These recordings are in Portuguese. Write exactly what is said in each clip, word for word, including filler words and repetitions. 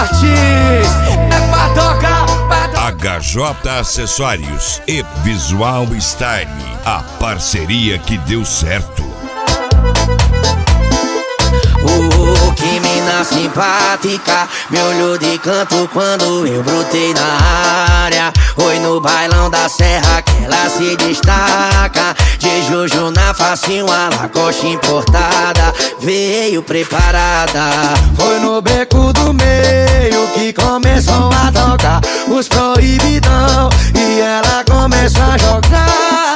Martins, é pra tocar, pra tocar. H J Acessórios e Visual Style, a parceria que deu certo. Oh, que mina simpática, me olhou de canto quando eu brotei na área. Oi, no bailão da serra que ela se destaca. De Juju na facinho, a Lacoste importada, veio preparada. Foi no beco do meio que começou a tocar os proibidão e ela começou a jogar.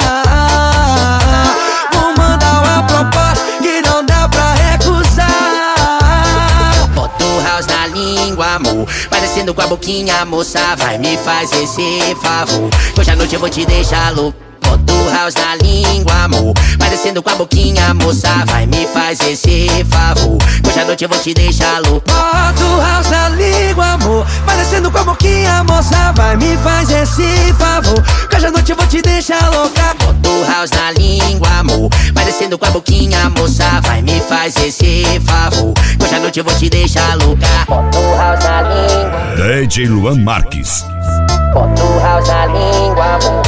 Vou mandar uma proposta que não dá pra recusar. Bota o house na língua, amor, vai descendo com a boquinha, moça, vai me fazer esse favor. Hoje à noite eu vou te deixar louco. Bota o house na língua, amor, vai descendo com a boquinha, moça, vai me fazer esse favor. Hoje à noite eu vou te deixar louco. Bota o house na língua, amor, vai descendo com a boquinha, moça, vai me fazer esse favor. Hoje à noite eu vou te deixar louca. Bota o house na língua, amor, vai descendo com a boquinha, moça, vai me fazer esse favor. Hoje à noite eu vou te deixar louca. Bota o house na língua, D J Luan Marques. bota o house na língua, amor.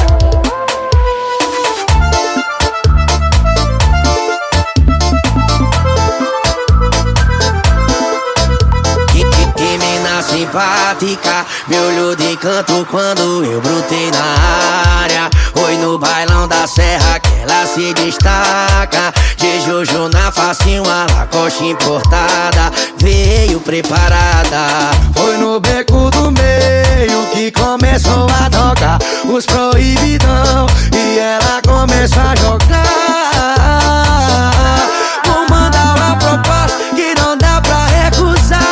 Simpática, me olhou de canto quando eu brotei na área. Oi, no bailão da serra que ela se destaca. De Juju na facinho, a Lacoste importada, veio preparada. Foi no beco do meio que começou a tocar os proibidão e ela começou a jogar. Vou mandar uma proposta que não dá pra recusar.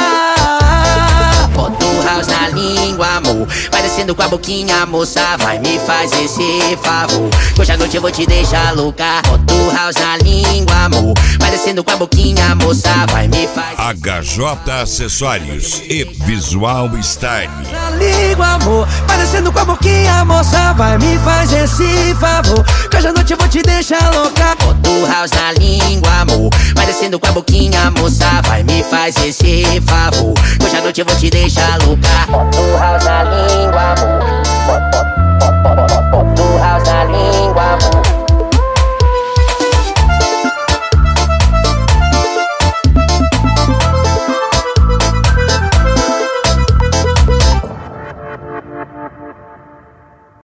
Na língua, amor, vai descendo com a boquinha, moça, vai me fazer esse favor. Hoje à noite eu vou te deixar louca. Bota o house na língua, amor, vai descendo com a boquinha, moça, vai me fazer. H J Acessórios e Visual Style. Na língua, amor, vai descendo com a boquinha, moça, vai me fazer esse favor. Hoje à noite eu vou te deixar louca. Bota o house na língua, amor, vai descendo com a boquinha, moça, vai me fazer esse favor. Hoje à noite eu vou te deixar louca. Bota o house na língua, amor, bota o house na língua.